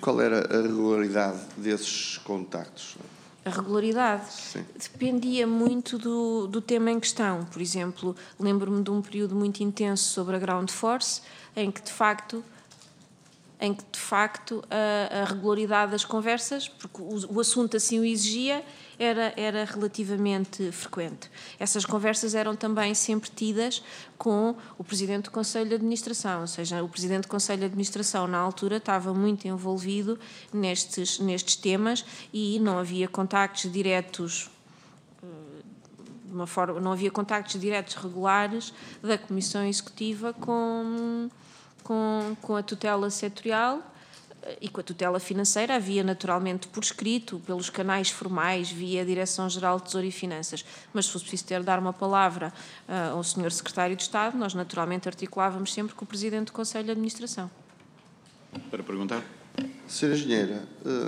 qual era a regularidade desses contactos? A regularidade? Sim. Dependia muito do tema em questão. Por exemplo, lembro-me de um período muito intenso sobre a Ground Force, em que de facto a regularidade das conversas, porque o assunto assim o exigia, era relativamente frequente. Essas conversas eram também sempre tidas com o Presidente do Conselho de Administração, ou seja, o Presidente do Conselho de Administração na altura estava muito envolvido nestes temas e não havia contactos diretos não havia contactos diretos regulares da Comissão Executiva com a tutela setorial e com a tutela financeira. Havia naturalmente por escrito, pelos canais formais, via Direção-Geral de Tesouro e Finanças, mas se fosse preciso dar uma palavra ao Sr. Secretário de Estado, nós naturalmente articulávamos sempre com o Presidente do Conselho de Administração. Para perguntar? Sra. Engenheira,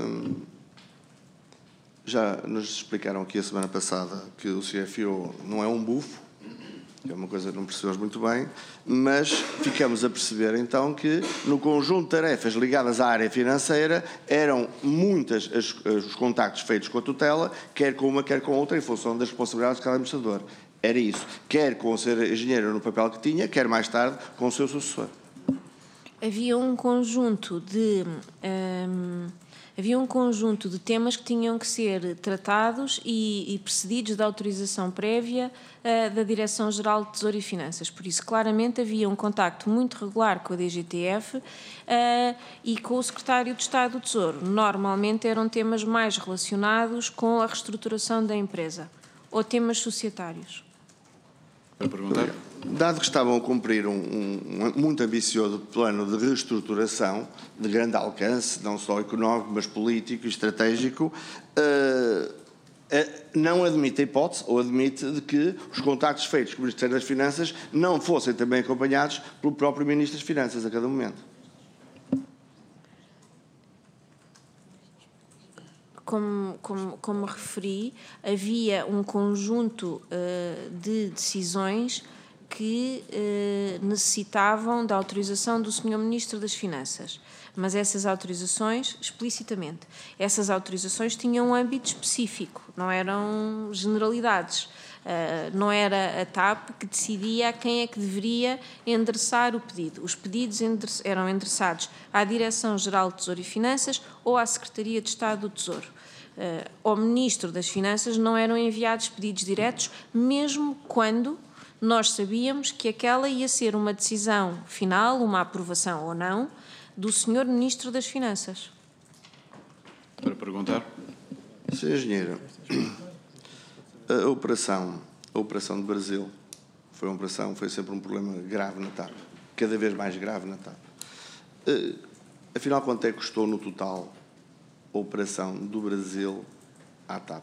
já nos explicaram aqui a semana passada que o CFO não é um bufo, que é uma coisa que não percebemos muito bem, mas ficamos a perceber então que no conjunto de tarefas ligadas à área financeira eram muitas os contactos feitos com a tutela, quer com uma, quer com outra, em função das responsabilidades de cada administrador. Era isso, quer com o ser engenheiro no papel que tinha, quer mais tarde com o seu sucessor. Havia um conjunto de temas que tinham que ser tratados e precedidos da autorização prévia da Direção-Geral de Tesouro e Finanças. Por isso, claramente, havia um contacto muito regular com a DGTF e com o Secretário de Estado do Tesouro. Normalmente eram temas mais relacionados com a reestruturação da empresa ou temas societários. Para perguntar? Dado que estavam a cumprir um muito ambicioso plano de reestruturação, de grande alcance, não só económico, mas político e estratégico, não admite a hipótese, ou admite, de que os contactos feitos com o Ministério das Finanças não fossem também acompanhados pelo próprio Ministro das Finanças a cada momento. Como referi, havia um conjunto de decisões que necessitavam da autorização do Sr. Ministro das Finanças. Mas essas autorizações, explicitamente, essas autorizações tinham um âmbito específico, não eram generalidades. Não era a TAP que decidia a quem é que deveria endereçar o pedido. Os pedidos eram endereçados à Direção-Geral de Tesouro e Finanças ou à Secretaria de Estado do Tesouro. Ao Ministro das Finanças não eram enviados pedidos diretos, mesmo quando nós sabíamos que aquela ia ser uma decisão final, uma aprovação ou não, do Sr. Ministro das Finanças. Para perguntar? Sr. Engenheiro, a operação do Brasil foi sempre um problema grave na TAP, cada vez mais grave na TAP. Afinal, quanto é que custou no total a operação do Brasil à TAP?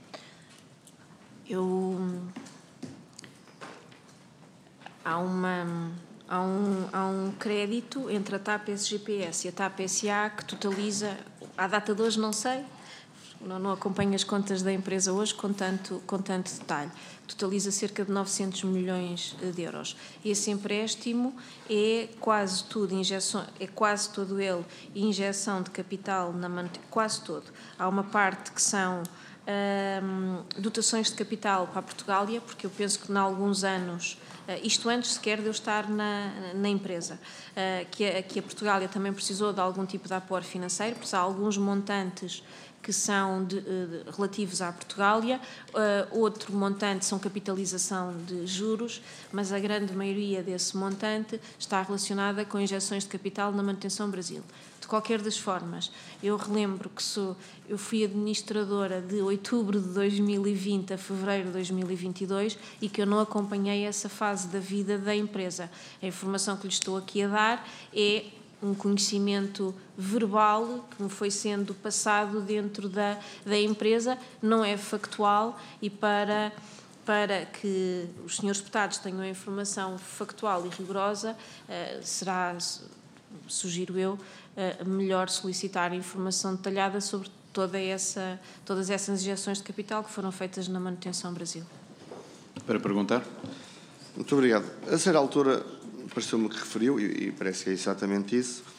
Há um crédito entre a TAP SGPS e a TAP SA que totaliza, à data de hoje não sei, não acompanho as contas da empresa hoje com tanto detalhe, totaliza cerca de 900 milhões de euros. Esse empréstimo é quase todo ele injeção de capital, quase todo. Há uma parte que são dotações de capital para a Portugália, porque eu penso que em alguns anos, isto antes sequer de eu estar na empresa, que a Portugália também precisou de algum tipo de apoio financeiro, porque há alguns montantes que são relativos à Portugália, outro montante são capitalização de juros, mas a grande maioria desse montante está relacionada com injeções de capital na Manutenção Brasil. De qualquer das formas, eu relembro que eu fui administradora de outubro de 2020 a fevereiro de 2022 e que eu não acompanhei essa fase da vida da empresa. A informação que lhe estou aqui a dar é um conhecimento verbal que me foi sendo passado dentro da empresa, não é factual, e para que os senhores deputados tenham a informação factual e rigorosa, será, sugiro eu, melhor solicitar informação detalhada sobre todas essas injeções de capital que foram feitas na Manutenção Brasil. Para perguntar? Muito obrigado. A certa altura, pareceu-me que referiu, e parece que é exatamente isso,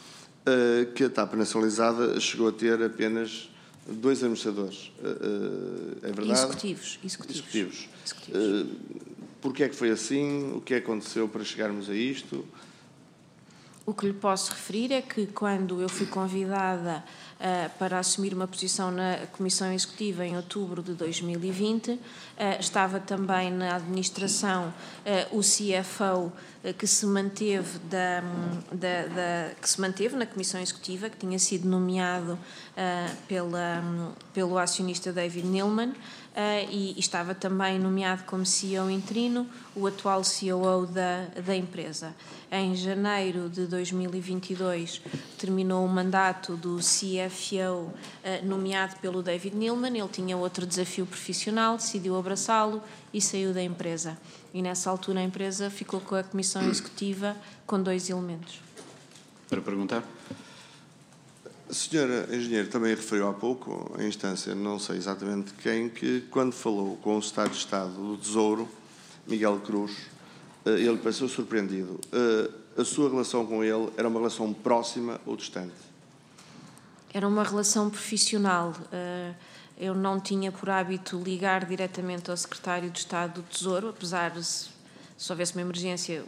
que a TAP nacionalizada chegou a ter apenas 2 administradores. É verdade? Executivos. Porquê é que foi assim? O que aconteceu para chegarmos a isto? O que lhe posso referir é que quando eu fui convidada para assumir uma posição na Comissão Executiva em outubro de 2020, estava também na administração o CFO que se manteve na Comissão Executiva, que tinha sido nomeado pelo acionista David Neilman, e estava também nomeado como CEO interino o atual COO da empresa. Em janeiro de 2022 terminou o mandato do CFO nomeado pelo David Neilman. Ele tinha outro desafio profissional, decidiu abraçá-lo e saiu da empresa. E nessa altura a empresa ficou com a Comissão Executiva com 2 elementos. Para perguntar? A senhora engenheiro também referiu há pouco, em instância, não sei exatamente quem, que quando falou com o Secretário de Estado do Tesouro, Miguel Cruz, ele pareceu surpreendido. A sua relação com ele era uma relação próxima ou distante? Era uma relação profissional. Eu não tinha por hábito ligar diretamente ao Secretário de Estado do Tesouro, apesar de, se houvesse uma emergência,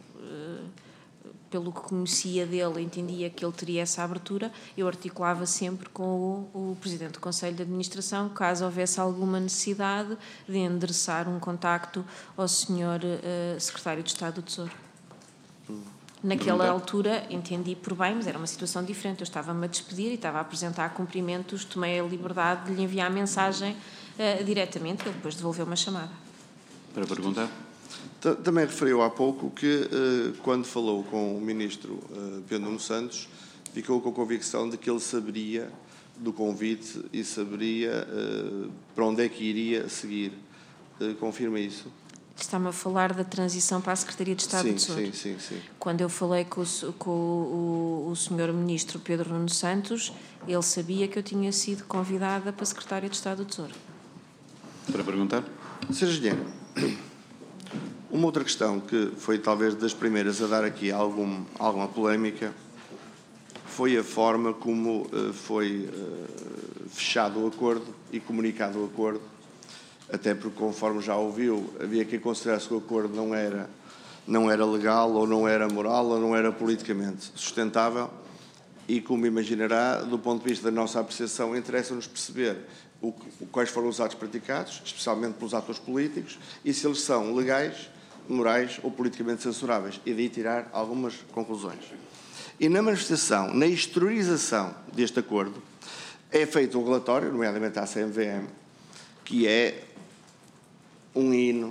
pelo que conhecia dele, entendia que ele teria essa abertura. Eu articulava sempre com o Presidente do Conselho de Administração, caso houvesse alguma necessidade de endereçar um contacto ao Sr. Secretário de Estado do Tesouro. Naquela altura entendi por bem, mas era uma situação diferente. Eu estava-me a despedir e estava a apresentar cumprimentos, tomei a liberdade de lhe enviar a mensagem diretamente, ele depois devolveu uma chamada. Para perguntar? Também referiu há pouco que, quando falou com o Ministro Pedro Nuno Santos, ficou com a convicção de que ele saberia do convite e saberia para onde é que iria seguir. Confirma isso? Está-me a falar da transição para a Secretaria de Estado do Tesouro. Sim. Quando eu falei com o Sr. Ministro Pedro Nuno Santos, ele sabia que eu tinha sido convidada para a Secretaria de Estado do Tesouro. Para perguntar? Sr. Engenheiro, uma outra questão que foi talvez das primeiras a dar aqui alguma polémica foi a forma como foi fechado o acordo e comunicado o acordo, até porque, conforme já ouviu, havia quem considerasse que o acordo não era legal, ou não era moral, ou não era politicamente sustentável, e, como imaginará, do ponto de vista da nossa apreciação, interessa-nos perceber quais foram os atos praticados, especialmente pelos atores políticos, e se eles são legais, morais ou politicamente censuráveis, e daí tirar algumas conclusões. E na manifestação, na exteriorização deste acordo, é feito um relatório, nomeadamente à CMVM, que é um hino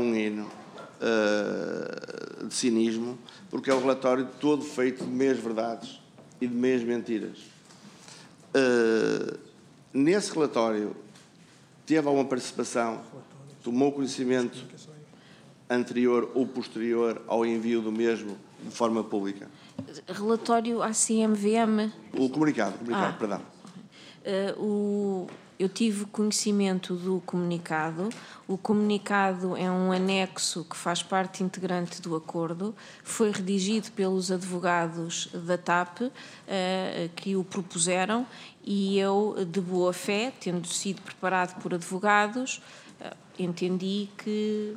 de cinismo, porque é um relatório todo feito de meias verdades e de meias mentiras. Nesse relatório, teve alguma participação, tomou conhecimento anterior ou posterior ao envio do mesmo de forma pública? Relatório à CMVM? O comunicado, perdão. Eu tive conhecimento do comunicado. O comunicado é um anexo que faz parte integrante do acordo. Foi redigido pelos advogados da TAP que o propuseram, e eu, de boa fé, tendo sido preparado por advogados, entendi que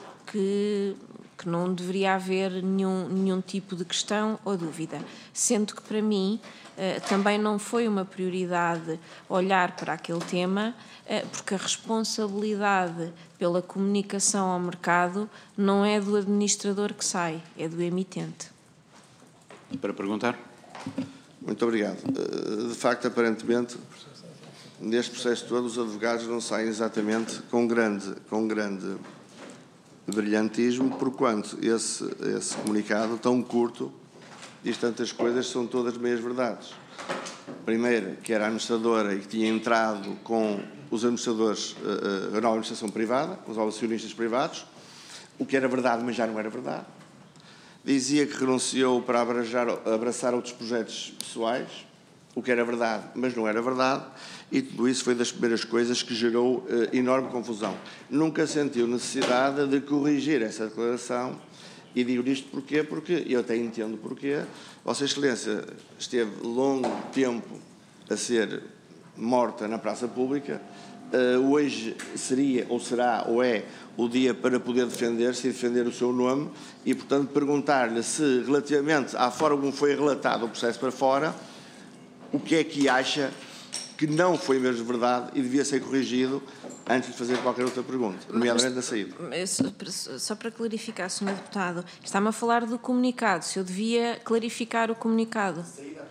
não deveria haver nenhum tipo de questão ou dúvida, sendo que para mim também não foi uma prioridade olhar para aquele tema, porque a responsabilidade pela comunicação ao mercado não é do administrador que sai, é do emitente. Para perguntar? Muito obrigado. De facto, aparentemente, neste processo todo, os advogados não saem exatamente com grande brilhantismo, porquanto esse comunicado tão curto diz tantas coisas, são todas meias verdades. Primeiro, que era a administradora e que tinha entrado com os administradores, a nova administração privada, os acionistas privados, o que era verdade, mas já não era verdade. Dizia que renunciou para abraçar outros projetos pessoais, o que era verdade, mas não era verdade, e tudo isso foi das primeiras coisas que gerou enorme confusão. Nunca sentiu necessidade de corrigir essa declaração E digo isto porquê? Porque eu até entendo porquê. Vossa Excelência esteve longo tempo a ser morta na praça pública. Hoje seria, ou será, ou é, o dia para poder defender-se e defender o seu nome e, portanto, perguntar-lhe se, relativamente à forma como foi relatado o processo para fora, o que é que acha que não foi mesmo verdade e devia ser corrigido antes de fazer qualquer outra pergunta, nomeadamente da saída. Só para clarificar, Sr. Deputado, está-me a falar do comunicado, se eu devia clarificar o comunicado.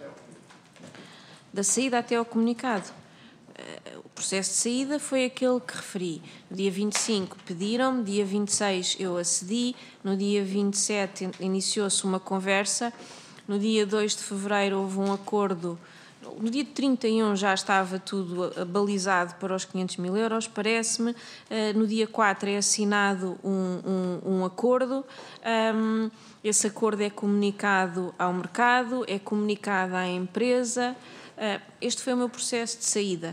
Da saída até ao comunicado. O processo de saída foi aquele que referi. No dia 25 pediram-me, dia 26 eu acedi, no dia 27 iniciou-se uma conversa, no dia 2 de fevereiro houve um acordo, no dia 31 já estava tudo balizado para os 500 mil euros, parece-me, no dia 4 é assinado um acordo, esse acordo é comunicado ao mercado, é comunicado à empresa, este foi o meu processo de saída.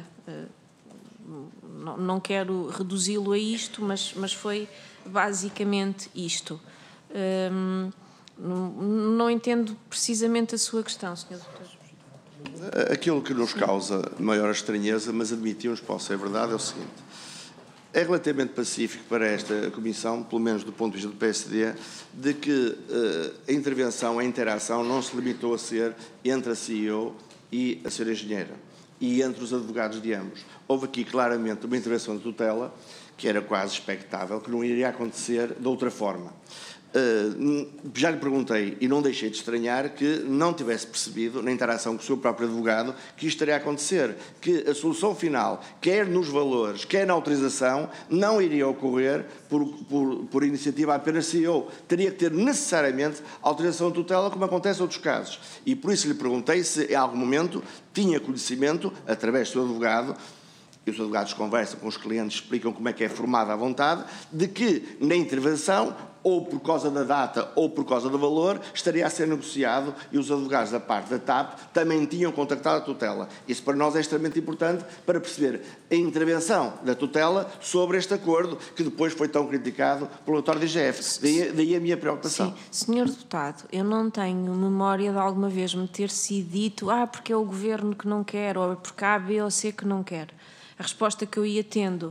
Não quero reduzi-lo a isto, mas foi basicamente isto. Não entendo precisamente a sua questão, Sr. Deputado. Aquilo que nos causa maior estranheza, mas admitimos que pode ser verdade, é o seguinte. É relativamente pacífico para esta Comissão, pelo menos do ponto de vista do PSD, de que a intervenção, a interação não se limitou a ser entre a CEO e a Sra. Engenheira e entre os advogados de ambos. Houve aqui claramente uma intervenção de tutela que era quase expectável, que não iria acontecer de outra forma. Já lhe perguntei e não deixei de estranhar que não tivesse percebido, na interação com o seu próprio advogado, que isto estaria a acontecer, que a solução final, quer nos valores, quer na autorização, não iria ocorrer por iniciativa apenas CEO. Teria que ter necessariamente autorização de tutela, como acontece em outros casos. E por isso lhe perguntei se em algum momento tinha conhecimento, através do seu advogado, e os advogados conversam com os clientes, explicam como é que é formada a vontade, de que na intervenção, ou por causa da data ou por causa do valor, estaria a ser negociado e os advogados da parte da TAP também tinham contactado a tutela. Isso para nós é extremamente importante para perceber a intervenção da tutela sobre este acordo que depois foi tão criticado pelo relatório da IGF. Daí a minha preocupação. Sim. Senhor Deputado, eu não tenho memória de alguma vez me ter sido dito porque é o Governo que não quer ou porque há A, B ou C que não quer. A resposta que eu ia tendo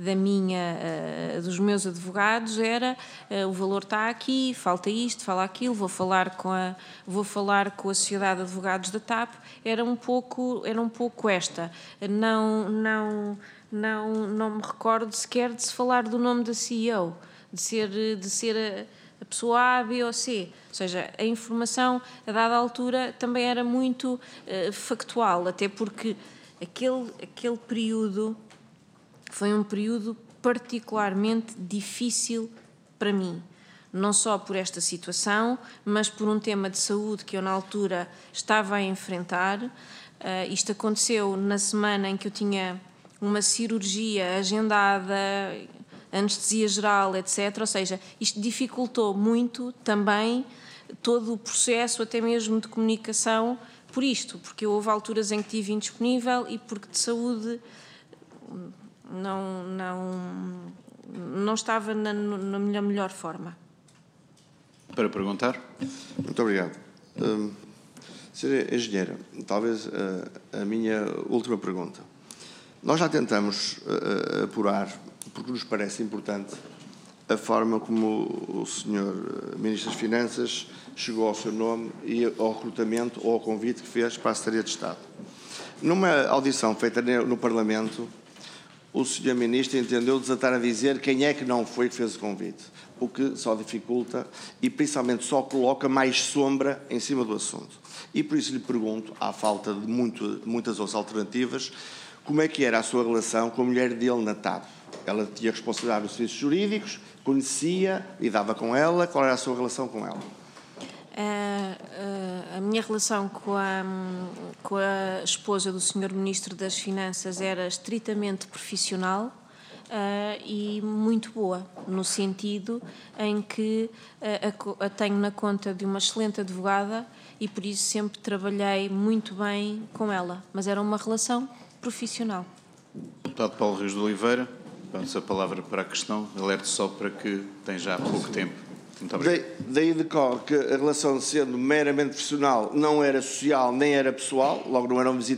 dos meus advogados era o valor está aqui, falta isto, fala aquilo, vou falar com a Sociedade de Advogados da TAP, era um pouco esta. Não me recordo sequer de se falar do nome da CEO, de ser a pessoa A, B ou C. Ou seja, a informação a dada altura também era muito factual, até porque aquele período foi um período particularmente difícil para mim, não só por esta situação, mas por um tema de saúde que eu na altura estava a enfrentar. Isto aconteceu na semana em que eu tinha uma cirurgia agendada, anestesia geral, etc. Ou seja, isto dificultou muito também todo o processo, até mesmo de comunicação, porque houve alturas em que estive indisponível e porque de saúde não estava na melhor forma. Para perguntar? Muito obrigado. Sra. Engenheira, talvez a minha última pergunta. Nós já tentamos apurar, porque nos parece importante, a forma como o Sr. Ministro das Finanças chegou ao seu nome e ao recrutamento ou ao convite que fez para a Secretaria de Estado. Numa audição feita no Parlamento, o Sr. Ministro entendeu desatar a dizer quem é que não foi que fez o convite, o que só dificulta e principalmente só coloca mais sombra em cima do assunto. E por isso lhe pergunto, à falta de muitas outras alternativas, como é que era a sua relação com a mulher dele na TAP? Ela tinha responsabilidade dos serviços jurídicos, conhecia, lidava com ela, qual era a sua relação com ela? A minha relação com a esposa do Sr. Ministro das Finanças era estritamente profissional e muito boa, no sentido em que a tenho na conta de uma excelente advogada e por isso sempre trabalhei muito bem com ela, mas era uma relação profissional. Deputado Paulo Rios de Oliveira, dando-se a palavra para a questão, alerto só para que tem já pouco tempo. Muito obrigado. Daí decorre que a relação, sendo meramente profissional, não era social nem era pessoal, logo não era uma visita